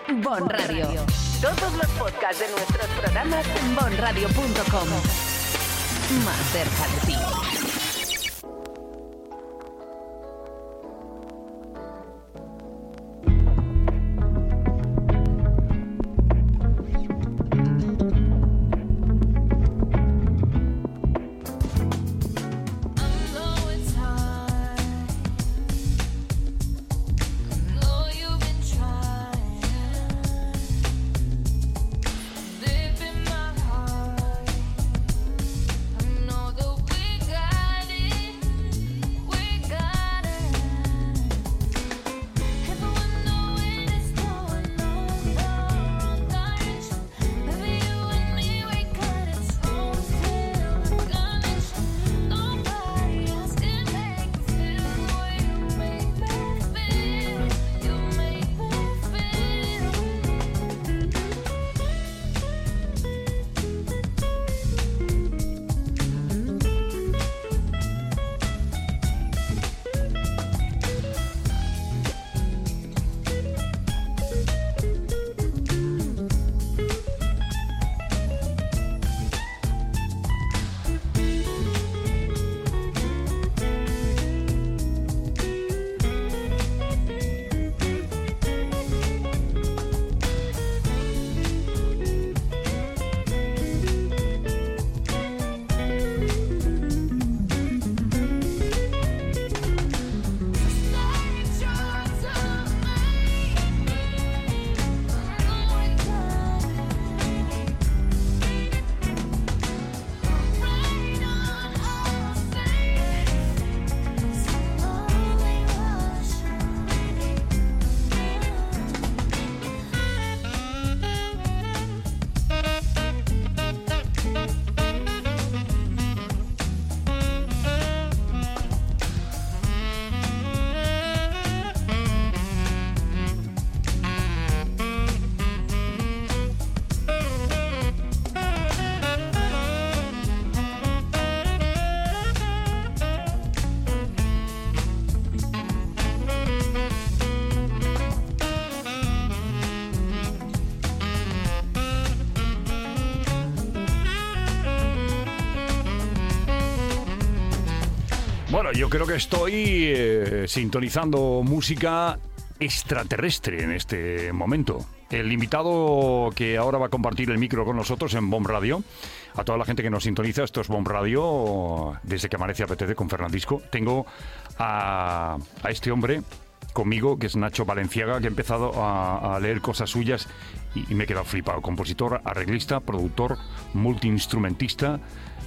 Bon Radio. Todos los podcasts de nuestros programas en bonradio.com. Más cerca de ti. Bueno, yo creo que estoy sintonizando música extraterrestre en este momento. El invitado que ahora va a compartir el micro con nosotros en Bon Radio, a toda la gente que nos sintoniza, esto es Bon Radio, desde que amanece apetece con Fernandisco. Tengo a este hombre conmigo, que es Nacho Valenciaga, que he empezado a leer cosas suyas y me he quedado flipado. Compositor, arreglista, productor, multiinstrumentista,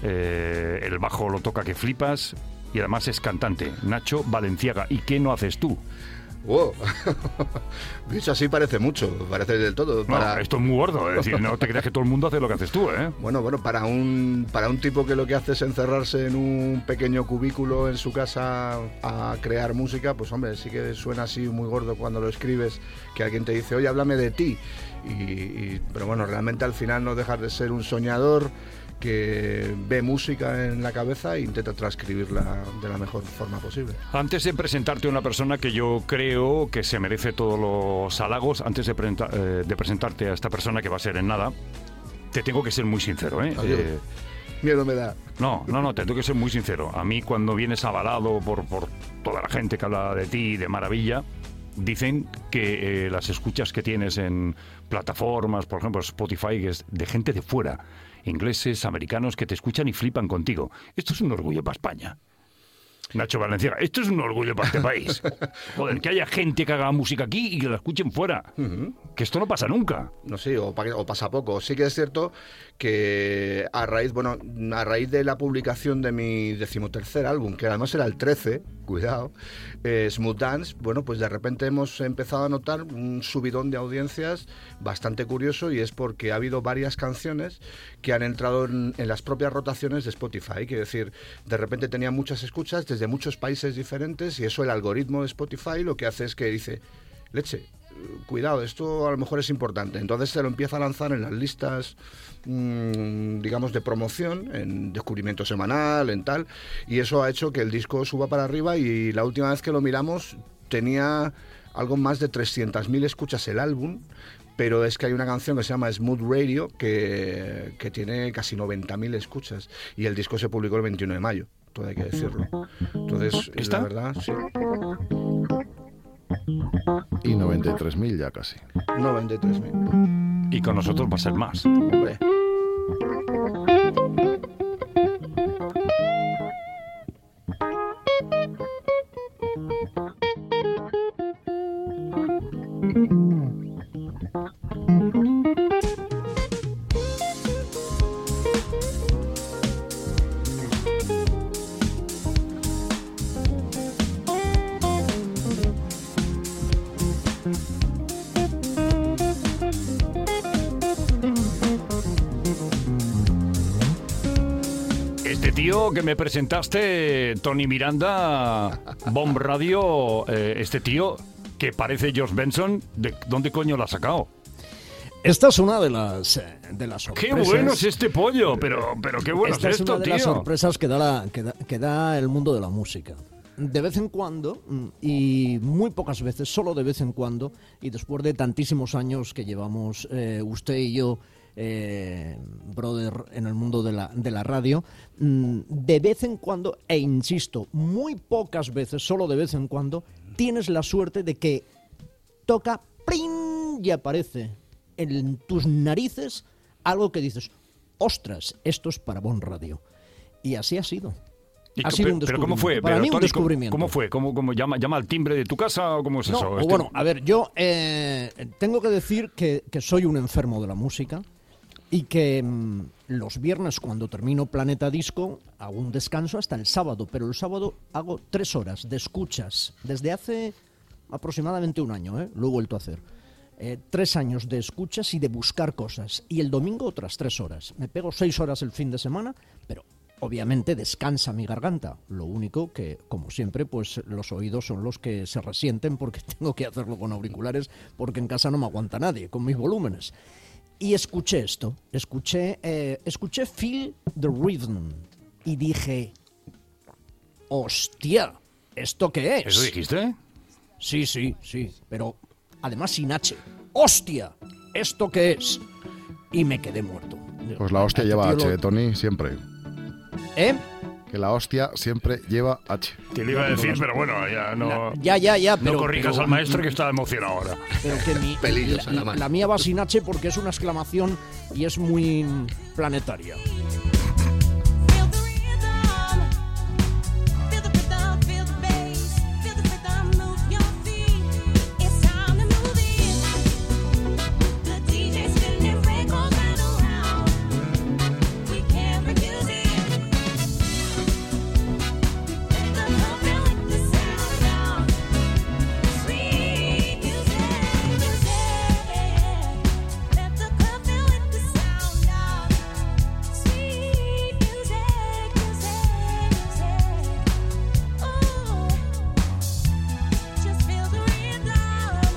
el bajo lo toca que flipas y además es cantante. Nacho Valenciaga. ¿Y qué no haces tú? Wow. Dicho así parece mucho, parece del todo. No, esto es muy gordo, es decir, no te creas que todo el mundo hace lo que haces tú, ¿eh? Bueno, para un tipo que lo que hace es encerrarse en un pequeño cubículo en su casa a crear música, pues hombre, sí que suena así muy gordo cuando lo escribes, que alguien te dice, oye, háblame de ti. Pero bueno, realmente al final no dejas de ser un soñador que ve música en la cabeza e intenta transcribirla de la mejor forma posible. Antes de presentarte a una persona que yo creo que se merece todos los halagos, antes de presentarte a esta persona que va a ser en nada, te tengo que ser muy sincero, ¿eh? Miedo me da. No, te tengo que ser muy sincero. A mí cuando vienes avalado por toda la gente que habla de ti de maravilla, dicen que las escuchas que tienes en plataformas, por ejemplo Spotify, que es de gente de fuera, ingleses, americanos, que te escuchan y flipan contigo. Esto es un orgullo para España. Nacho Valenciaga, esto es un orgullo para este país. Joder, que haya gente que haga música aquí y que la escuchen fuera. Que esto no pasa nunca. No sé, o pasa poco. Sí que es cierto que a raíz de la publicación de mi 13º álbum, que además era el 13, cuidado, Smooth Dance, bueno, pues de repente hemos empezado a notar un subidón de audiencias bastante curioso, y es porque ha habido varias canciones que han entrado en las propias rotaciones de Spotify. Quiero decir, de repente tenía muchas escuchas desde muchos países diferentes, y eso el algoritmo de Spotify lo que hace es que dice, leche, cuidado, esto a lo mejor es importante. Entonces se lo empieza a lanzar en las listas, digamos, de promoción, en descubrimiento semanal, en tal, y eso ha hecho que el disco suba para arriba, y la última vez que lo miramos tenía algo más de 300.000 escuchas el álbum, pero es que hay una canción que se llama Smooth Radio que tiene casi 90.000 escuchas y el disco se publicó el 21 de mayo, todo hay que decirlo. Entonces, ¿Esta? la verdad, sí. Y 93.000 ya casi. 93.000. Y con nosotros va a ser más. Hombre. Este tío que me presentaste, Tony Miranda, Bomb Radio, este tío que parece Josh Benson, ¿de dónde coño lo ha sacado? Esta es una de las sorpresas. ¡Qué bueno es este pollo! Pero qué bueno Esta es es una esto, de las tío. sorpresas que da el mundo de la música. De vez en cuando, y muy pocas veces, solo de vez en cuando, y después de tantísimos años que llevamos usted y yo, brother, en el mundo de la radio, de vez en cuando, e insisto, muy pocas veces, solo de vez en cuando, tienes la suerte de que toca ¡pring! Y aparece en tus narices algo que dices, ostras, esto es para Bon Radio. Y así ha sido. Ha sido un ¿Pero cómo fue? Para Pero, mí un Tony, descubrimiento. ¿Cómo fue? ¿Cómo llama al timbre de tu casa o cómo es No, eso? o bueno, a ver, yo tengo que decir que soy un enfermo de la música y que los viernes cuando termino Planeta Disco hago un descanso hasta el sábado, pero el sábado hago 3 horas de escuchas desde hace aproximadamente un año, lo he vuelto a hacer. 3 años de escuchas y de buscar cosas, y el domingo otras 3 horas. Me pego 6 horas el fin de semana, pero obviamente descansa mi garganta. Lo único que, como siempre, pues los oídos son los que se resienten porque tengo que hacerlo con auriculares, porque en casa no me aguanta nadie con mis volúmenes. Y escuché esto, escuché Feel the Rhythm y dije, hostia, ¿esto qué es? ¿Eso dijiste? Sí, pero además sin H. ¡Hostia! ¿Esto qué es? Y me quedé muerto. Pues la hostia Este lleva tío H, Tony, siempre. ¿Eh? Que la hostia siempre lleva H. Te lo iba a decir, pero bueno, ya no... Ya, No pero... corrijas pero- al maestro que está emocionado ahora. Pero que Pelillos en la mano. la mía va sin H porque es una exclamación y es muy planetaria. Feel the rhythm, feel the rhythm, feel the bass, feel the rhythm, move your feet. It's time to move it. The DJ's spinning records right around. We can't refuse it. Let the club feel like the sound of sweet music. Let the club feel like the sound of sweet music. Oh, just feel the rhythm.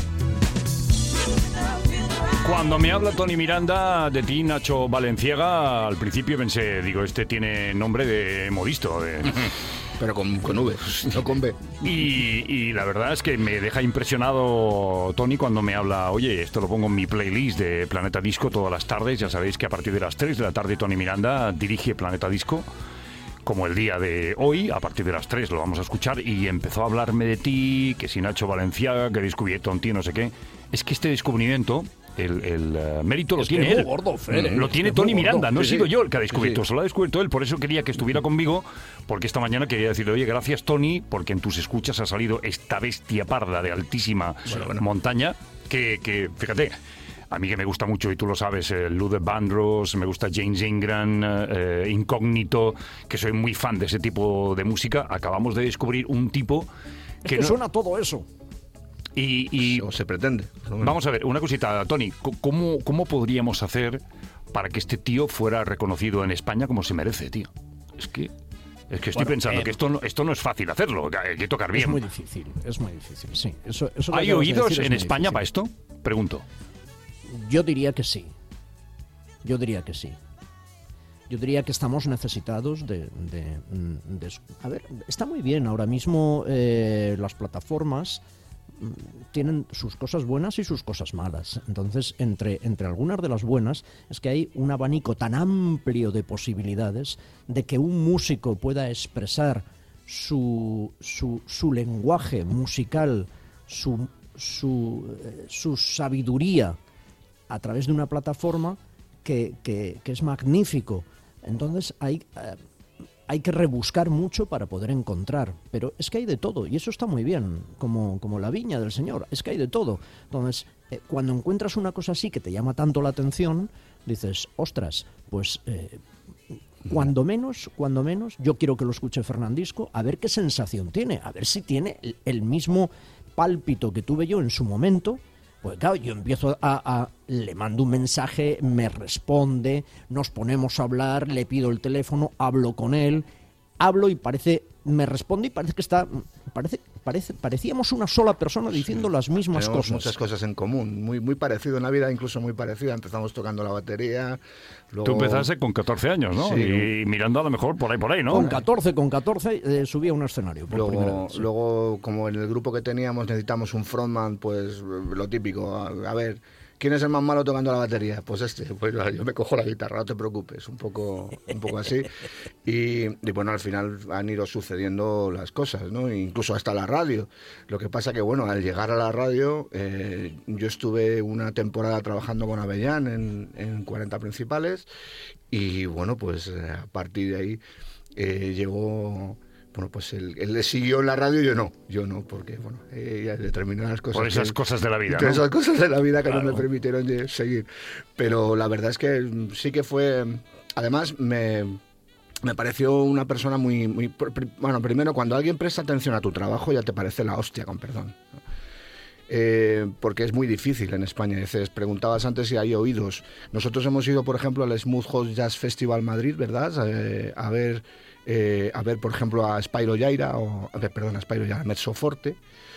Feel the rhythm. Cuando me habla Tony Miranda de ti, Nacho Valenciaga, al principio pensé, digo, este tiene nombre de modisto. Pero con V, no con B. Y la verdad es que me deja impresionado Tony cuando me habla, oye, esto lo pongo en mi playlist de Planeta Disco todas las tardes. Ya sabéis que a partir de las 3 de la tarde Tony Miranda dirige Planeta Disco, como el día de hoy, a partir de las 3 lo vamos a escuchar, y empezó a hablarme de ti, que si Nacho Valenciaga, que he descubierto en ti, no sé qué. Es que este descubrimiento, el mérito lo Es que tiene es muy él. gordo, Fer, Lo es tiene que es Tony muy gordo. Miranda, no he Sí, sido sí. yo el que ha descubierto, Sí, sí. se lo ha descubierto él, por eso quería que estuviera conmigo, porque esta mañana quería decirle, oye, gracias Tony, porque en tus escuchas ha salido esta bestia parda de altísima montaña, que fíjate, a mí que me gusta mucho, y tú lo sabes, Luther Vandross, me gusta James Ingram, Incógnito, que soy muy fan de ese tipo de música. Acabamos de descubrir un tipo Es que que no- suena todo eso. y O se pretende. vamos a ver, una cosita, Tony, ¿cómo podríamos hacer para que este tío fuera reconocido en España como se merece, tío? Es que estoy Bueno, pensando que esto no es fácil hacerlo, que hay que tocar bien. Es muy difícil, sí. Eso que ¿Hay acabas de oídos decir es en muy España difícil. para esto? Pregunto. Yo diría que sí. Yo diría que sí. Yo diría que estamos necesitados de a ver, está muy bien ahora mismo las plataformas tienen sus cosas buenas y sus cosas malas. Entonces, entre algunas de las buenas es que hay un abanico tan amplio de posibilidades de que un músico pueda expresar su lenguaje musical, su sabiduría a través de una plataforma que es magnífico. Entonces hay que rebuscar mucho para poder encontrar, pero es que hay de todo y eso está muy bien, como la viña del Señor, es que hay de todo. Entonces, cuando encuentras una cosa así que te llama tanto la atención, dices, ostras, pues cuando menos, yo quiero que lo escuche Fernandisco, a ver qué sensación tiene, a ver si tiene el mismo pálpito que tuve yo en su momento. Pues claro, yo empiezo le mando un mensaje, me responde, nos ponemos a hablar, le pido el teléfono, hablo con él, y me responde y parece que parecíamos una sola persona diciendo las mismas Tenemos cosas. muchas cosas en común, muy parecido en la vida, incluso muy parecida. Empezamos tocando la batería. Luego... Tú empezaste con 14 años, ¿no? Sí. Y mirando a lo mejor por ahí, ¿no? Con 14 subí a un escenario por primera vez. Luego, como en el grupo que teníamos necesitamos un frontman, pues lo típico, a ver, ¿quién es el más malo tocando la batería? Pues pues yo me cojo la guitarra, no te preocupes, un poco así. Y bueno, al final han ido sucediendo las cosas, ¿no? Incluso hasta la radio. Lo que pasa que, bueno, al llegar a la radio, yo estuve una temporada trabajando con Avellán en 40 principales y, bueno, pues a partir de ahí llegó... Bueno, pues él le siguió en la radio, yo no, porque, bueno, hay determinadas cosas... Por esas cosas de la vida, ¿no? Esas cosas de la vida que no me permitieron seguir. Pero la verdad es que sí que fue... Además, me pareció una persona muy... Bueno, primero, cuando alguien presta atención a tu trabajo, ya te parece la hostia, con perdón, ¿no? Porque es muy difícil en España. Dices, preguntabas antes si hay oídos. Nosotros hemos ido, por ejemplo, al Smooth House Jazz Festival Madrid, ¿verdad? A ver, por ejemplo, a Spyro Gyra, a Mezzo Forte.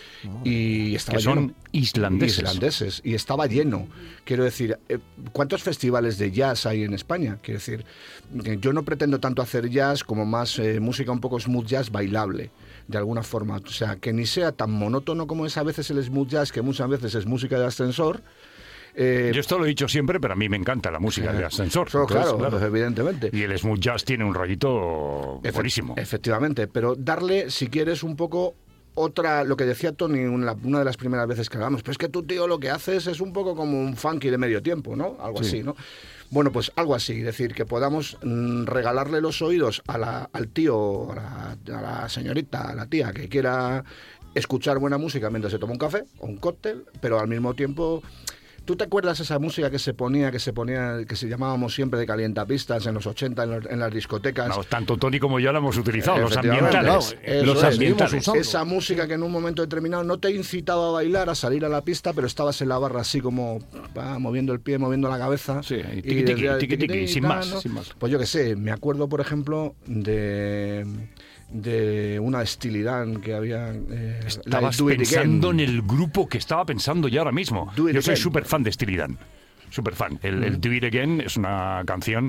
Y estaba que son lleno. islandeses. Y estaba lleno. Quiero decir, ¿cuántos festivales de jazz hay en España? Quiero decir, yo no pretendo tanto hacer jazz como más música un poco smooth jazz bailable, de alguna forma. O sea, que ni sea tan monótono como es a veces el smooth jazz, que muchas veces es música de ascensor. Yo esto lo he dicho siempre, pero a mí me encanta la música de ascensor. Claro, evidentemente. Y el smooth jazz tiene un rollito buenísimo. Efectivamente, pero darle, si quieres, un poco otra, lo que decía Tony una de las primeras veces que hablamos, pues es que tú, tío, lo que haces es un poco como un funky de medio tiempo, ¿no? Algo así, ¿no? Bueno, pues algo así, es decir, que podamos regalarle los oídos al tío, a la señorita, a la tía que quiera escuchar buena música mientras se toma un café o un cóctel, pero al mismo tiempo... ¿Tú te acuerdas esa música que se llamábamos siempre de calientapistas en los 80 en las discotecas? No, tanto Tony como yo la hemos utilizado, los Efectivamente, ambientales. claro, Los ambientales. Esa música que en un momento determinado no te incitaba a bailar, a salir a la pista, pero estabas en la barra así como moviendo el pie, moviendo la cabeza. Sí, tiqui, sin más. Pues yo qué sé, me acuerdo, por ejemplo, de una estilidad que había... Estabas pensando en el grupo que estaba pensando yo ahora mismo. Yo soy súper fan de Steely Dan. Súper fan. El Do It Again es una canción...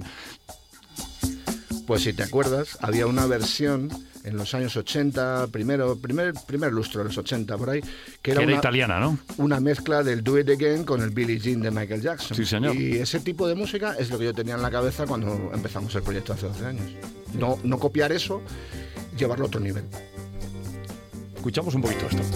Pues si te acuerdas, había una versión en los años 80, primer lustro de los 80 por ahí, que era italiana, ¿no? Una mezcla del Do It Again con el Billie Jean de Michael Jackson. Sí, señor. Y ese tipo de música es lo que yo tenía en la cabeza cuando empezamos el proyecto hace 12 años. No copiar eso, llevarlo a otro nivel. Escuchamos un poquito esto.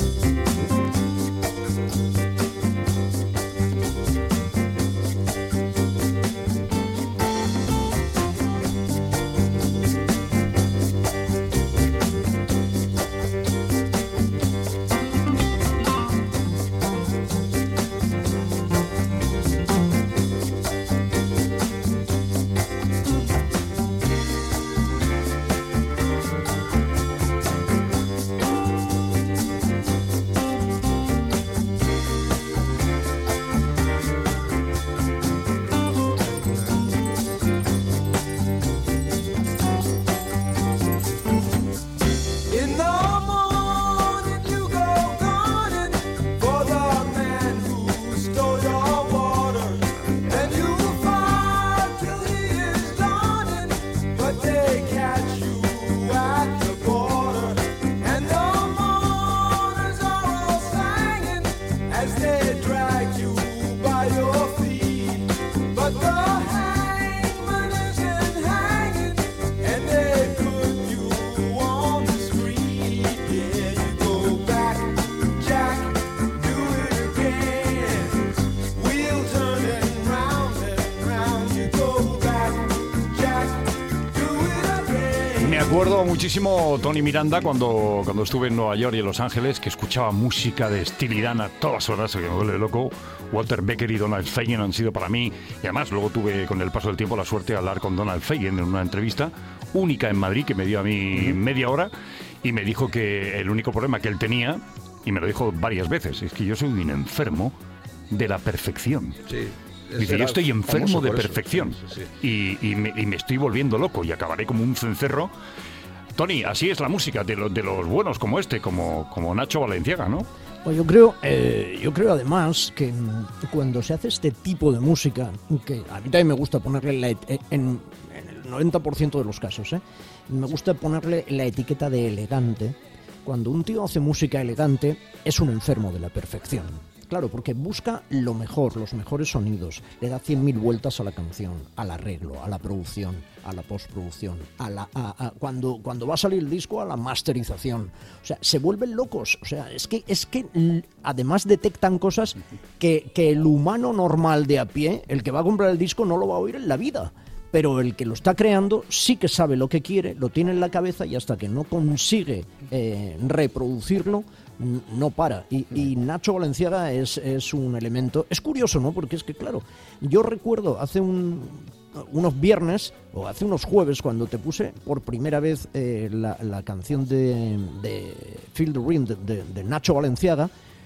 Recuerdo muchísimo Tony Miranda cuando estuve en Nueva York y en Los Ángeles, que escuchaba música de Steely Dan a todas horas, que me vuelve loco. Walter Becker y Donald Fagen han sido para mí, y además luego tuve con el paso del tiempo la suerte de hablar con Donald Fagen en una entrevista única en Madrid que me dio a mí media hora y me dijo que el único problema que él tenía, y me lo dijo varias veces, es que yo soy un enfermo de la perfección. Sí. Dice, yo estoy enfermo famoso de por eso. perfección Sí, sí. y me estoy volviendo loco y acabaré como un cencerro. Tony, así es la música de los buenos como este, como Nacho Valenciaga, ¿no? Pues yo creo además que cuando se hace este tipo de música, que a mí también me gusta ponerle en el 90% de los casos, me gusta ponerle la etiqueta de elegante. Cuando un tío hace música elegante, es un enfermo de la perfección. Claro, porque busca lo mejor, los mejores sonidos, le da 100.000 vueltas a la canción, al arreglo, a la producción, a la postproducción, cuando va a salir el disco, a la masterización. O sea, se vuelven locos. O sea, es que además detectan cosas que el humano normal de a pie, el que va a comprar el disco, no lo va a oír en la vida. Pero el que lo está creando sí que sabe lo que quiere, lo tiene en la cabeza y hasta que no consigue reproducirlo, no para. Y Nacho Valenciaga es un elemento... Es curioso, ¿no? Porque es que, claro, yo recuerdo hace unos viernes o hace unos jueves cuando te puse por primera vez la canción de Feel the Ring de Nacho Valenciaga,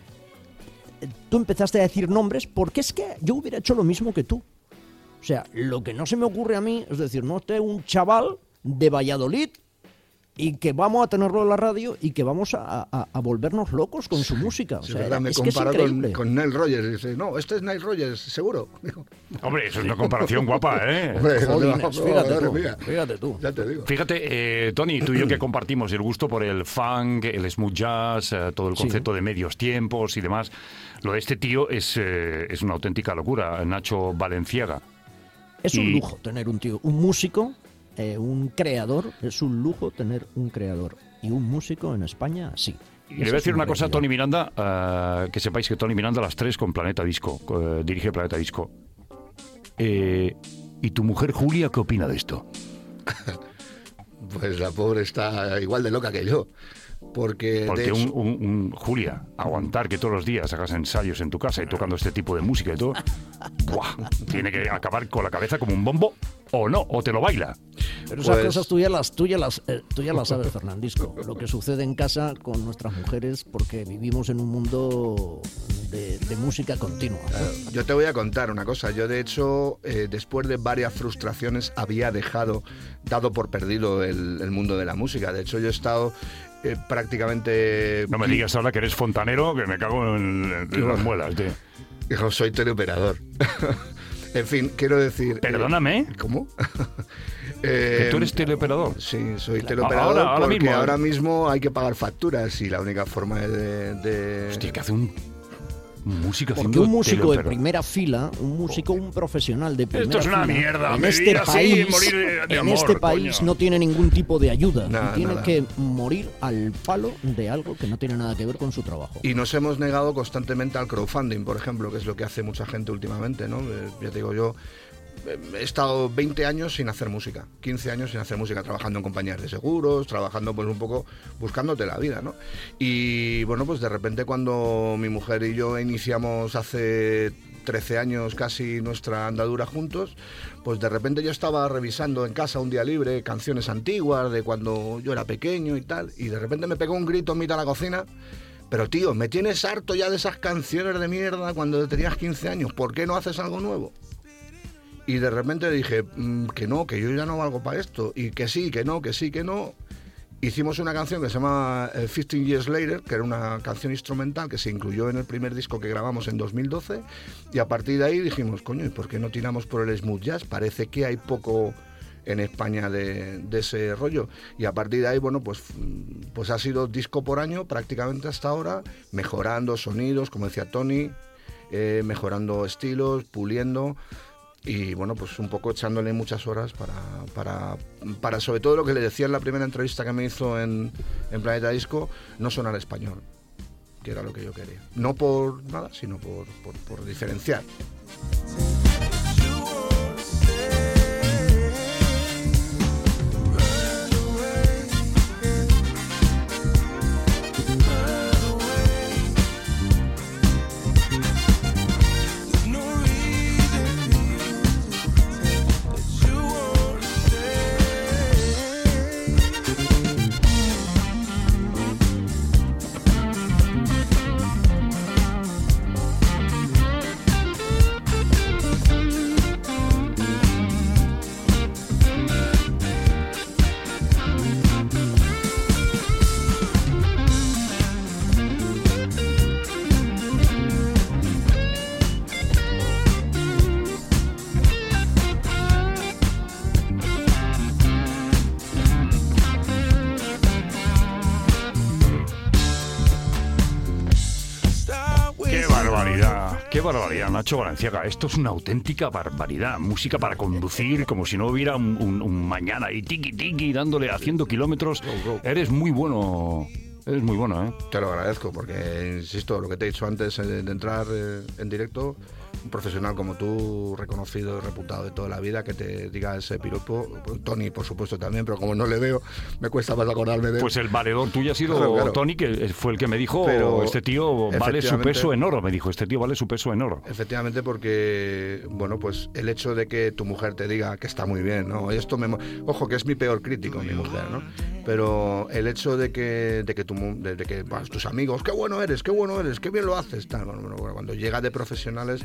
tú empezaste a decir nombres porque es que yo hubiera hecho lo mismo que tú. O sea, lo que no se me ocurre a mí es decir, no, este es un chaval de Valladolid y que vamos a tenerlo en la radio y que vamos a volvernos locos con su música. O Sí, sea, verdad, me es que es compara increíble. con Nile Rodgers. Dice, no, este es Nile Rodgers, seguro. Digo, Hombre, eso es una comparación guapa, ¿eh? hombre, Jolines, no, fíjate madre tú, mía. fíjate tú. Ya te digo. Fíjate, Tony, tú y yo que compartimos el gusto por el funk, el smooth jazz, todo el Sí. concepto de medios tiempos y demás, lo de este tío es una auténtica locura, Nacho Valenciaga. Es un Y- lujo tener un tío, un músico, un creador, es un lujo tener un creador. Y un músico en España, sí. Y le voy a decir una cosa a Tony Miranda, que sepáis que Tony Miranda a las 3 con Planeta Disco, dirige Planeta Disco. ¿Y tu mujer Julia qué opina de esto? Pues la pobre está igual de loca que yo. Porque Porque de hecho, Julia, aguantar que todos los días hagas ensayos en tu casa y tocando este tipo de música y todo, ¡buah! Tiene que acabar con la cabeza como un bombo, o no, o te lo baila. Pero esas Pues- cosas tú ya las sabes, Fernandisco. Lo que sucede en casa con nuestras mujeres porque vivimos en un mundo de música continua. yo te voy a contar una cosa. Yo, de hecho, después de varias frustraciones, había dado por perdido el mundo de la música. De hecho, yo he estado prácticamente... No me digas ahora que eres fontanero, que me cago en las muelas, tío. Hijo, soy teleoperador. En fin, quiero decir... Perdóname, ¿Cómo? que tú eres teleoperador. Sí, soy teleoperador Ahora porque mismo, ¿eh? ahora mismo hay que pagar facturas y la única forma de... Hostia, que hace un música Porque haciendo un músico de teleoperador. primera fila, un profesional de primera Esto es una fila, mierda, en me este vivir así, país, morir de en amor, este país coño. no tiene ningún tipo de ayuda. Nada, y tiene nada. que morir al palo de algo que no tiene nada que ver con su trabajo. Y nos hemos negado constantemente al crowdfunding, por ejemplo, que es lo que hace mucha gente últimamente, ¿no? Ya te digo, yo he estado 20 años sin hacer música, 15 años sin hacer música, trabajando en compañías de seguros, trabajando pues un poco buscándote la vida, ¿no? Y bueno, pues de repente cuando mi mujer y yo iniciamos hace 13 años casi nuestra andadura juntos, pues de repente yo estaba revisando en casa un día libre canciones antiguas de cuando yo era pequeño y tal, y de repente me pegó un grito en mitad de la cocina. Pero tío, me tienes harto ya de esas canciones de mierda cuando tenías 15 años, ¿por qué no haces algo nuevo? Y de repente dije, que no, que yo ya no valgo para esto. Y que sí, que no, que sí, que no. Hicimos una canción que se llama 15 Years Later, que era una canción instrumental que se incluyó en el primer disco que grabamos en 2012. Y a partir de ahí dijimos, coño, ¿y por qué no tiramos por el smooth jazz? Parece que hay poco en España de ese rollo. Y a partir de ahí, bueno, pues ha sido disco por año prácticamente hasta ahora, mejorando sonidos, como decía Tony, mejorando estilos, puliendo. Y bueno, pues un poco echándole muchas horas para sobre todo lo que le decía en la primera entrevista que me hizo en Planeta Disco, no sonar español, que era lo que yo quería. No por nada, sino por diferenciar. Qué barbaridad, Nacho Balenciaga. Esto es una auténtica barbaridad. Música para conducir como si no hubiera un mañana y tiki dándole, haciendo kilómetros. Eres muy bueno. Eres muy bueno, ¿eh? Te lo agradezco porque, insisto, lo que te he dicho antes de entrar en directo, un profesional como tú, reconocido y reputado de toda la vida, que te diga ese piropo. Tony, por supuesto, también, pero como no le veo, me cuesta más acordarme de él. Pues el valedor tuyo ha sido Claro. Tony, que fue el que me dijo, Pero, este tío vale su efectivamente, peso en oro. Me dijo, este tío vale su peso en oro. Efectivamente, porque, bueno, pues el hecho de que tu mujer te diga que está muy bien, ¿no? Esto ojo, que es mi peor crítico, mi mujer, ¿no? Pero el hecho de que bueno, tus amigos, qué bueno eres, qué bien lo haces, tal. Bueno, cuando llega de profesionales,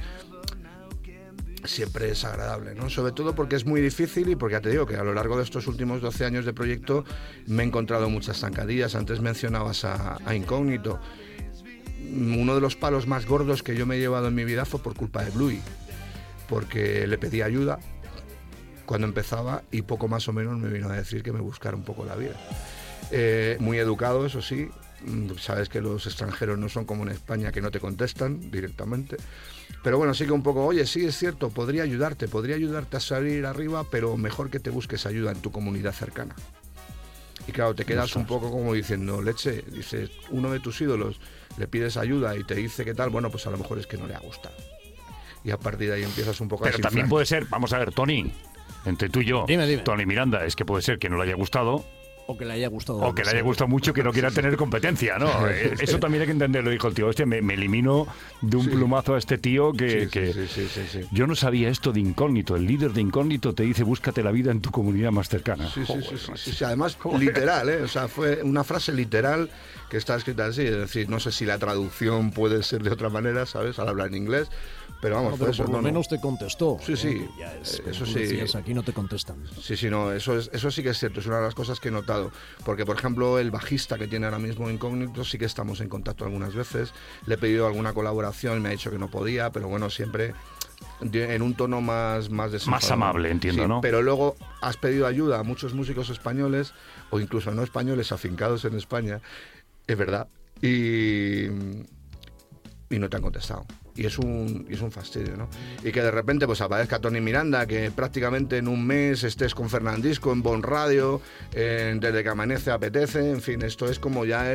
siempre es agradable, ¿no? Sobre todo porque es muy difícil y porque ya te digo que a lo largo de estos últimos 12 años de proyecto me he encontrado muchas zancadillas. Antes mencionabas a Incógnito. Uno de los palos más gordos que yo me he llevado en mi vida fue por culpa de Bluey, porque le pedí ayuda cuando empezaba y poco más o menos me vino a decir que me buscara un poco la vida. Muy educado, eso sí. Sabes que los extranjeros no son como en España, que no te contestan directamente. Pero bueno, sí que un poco, oye, sí es cierto, podría ayudarte a salir arriba, pero mejor que te busques ayuda en tu comunidad cercana. Y claro, te quedas un poco como diciendo, leche, dices, uno de tus ídolos, le pides ayuda y te dice qué tal, bueno, pues a lo mejor es que no le ha gustado. Y a partir de ahí empiezas un poco a Pero también desinflar. puede ser, vamos a ver, Tony, entre tú y yo, Dime. Tony Miranda, es que puede ser que no le haya gustado O que le haya gustado. o que le haya gustado mucho, que no quiera tener competencia, ¿no? Eso también hay que entenderlo, dijo el tío. Hostia, me elimino de un plumazo a este tío que... Sí. Yo no sabía esto de Incógnito. El líder de Incógnito te dice, búscate la vida en tu comunidad más cercana. Sí. Además, literal, ¿eh? O sea, fue una frase literal que está escrita así. Es decir, no sé si la traducción puede ser de otra manera, ¿sabes? Al hablar en inglés. Pero vamos, Pero fue eso. por lo menos te contestó. Sí, sí. Ya es, Eso como tú sí. decías, aquí no te contestan. Sí, no, eso sí que es cierto, es una de las cosas que he notado. Porque, por ejemplo, el bajista que tiene ahora mismo Incógnito, sí que estamos en contacto algunas veces. Le he pedido alguna colaboración, me ha dicho que no podía, pero bueno, siempre en un tono más desenfadado. Más amable, entiendo, Sí, ¿no? Pero luego has pedido ayuda a muchos músicos españoles, o incluso no españoles, afincados en España, es verdad, y no te han contestado. Y es un fastidio, ¿no? Y que de repente pues aparezca Tony Miranda, que prácticamente en un mes estés con Fernandisco en Bon Radio, desde que amanece apetece, en fin, esto es como ya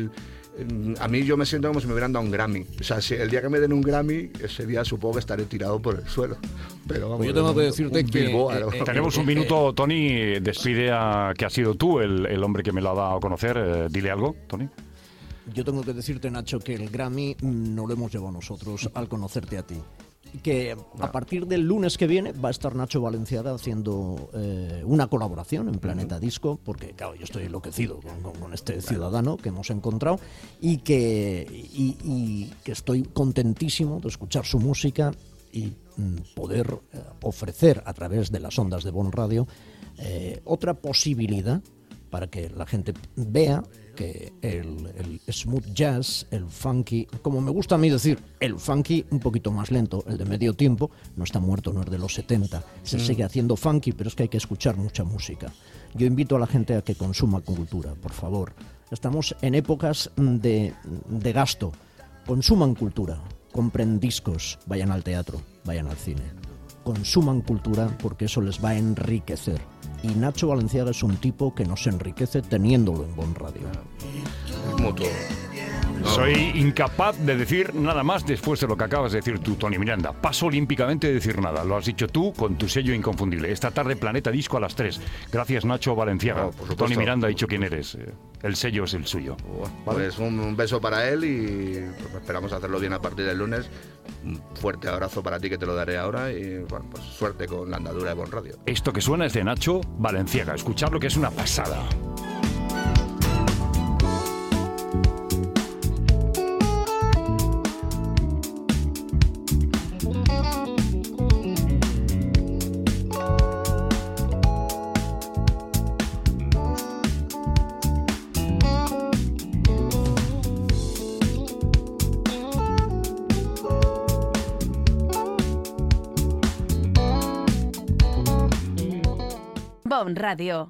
a mí yo me siento como si me hubieran dado un Grammy. O sea, si el día que me den un Grammy, ese día supongo que estaré tirado por el suelo. Pero vamos, Pues yo tengo que decirte que, Bilboa, ¿no? Tenemos un minuto, Tony, despide a que has sido tú el hombre que me lo ha dado a conocer. Dile algo, Tony. Yo tengo que decirte, Nacho, que el Grammy no lo hemos llevado nosotros al conocerte a ti. Que a partir del lunes que viene va a estar Nacho Balenciaga haciendo una colaboración en Planeta Disco, porque claro, yo estoy enloquecido con este ciudadano que hemos encontrado y que estoy contentísimo de escuchar su música y poder ofrecer a través de las ondas de Bon Radio otra posibilidad para que la gente vea que el smooth jazz, el funky, como me gusta a mí decir, el funky un poquito más lento, el de medio tiempo, no está muerto, no es de los 70, se sigue haciendo funky, pero es que hay que escuchar mucha música. Yo invito a la gente a que consuma cultura, por favor. Estamos en épocas de gasto. Consuman cultura, compren discos, vayan al teatro, vayan al cine. Consuman cultura porque eso les va a enriquecer. Y Nacho Balenciaga es un tipo que nos enriquece teniéndolo en Bon Radio. Es mutuo. Soy incapaz de decir nada más después de lo que acabas de decir tú, Tony Miranda. Paso olímpicamente de decir nada. Lo has dicho tú con tu sello inconfundible. Esta tarde Planeta Disco a las 3. Gracias, Nacho Valenciaga. No, por supuesto. Tony Miranda ha dicho quién eres. El sello es el suyo. Pues un beso para él y pues, esperamos hacerlo bien a partir del lunes. Un fuerte abrazo para ti que te lo daré ahora y bueno, pues suerte con la andadura de Bon Radio. Esto que suena es de Nacho Valenciaga. Escuchadlo, que es una pasada. Bon Radio.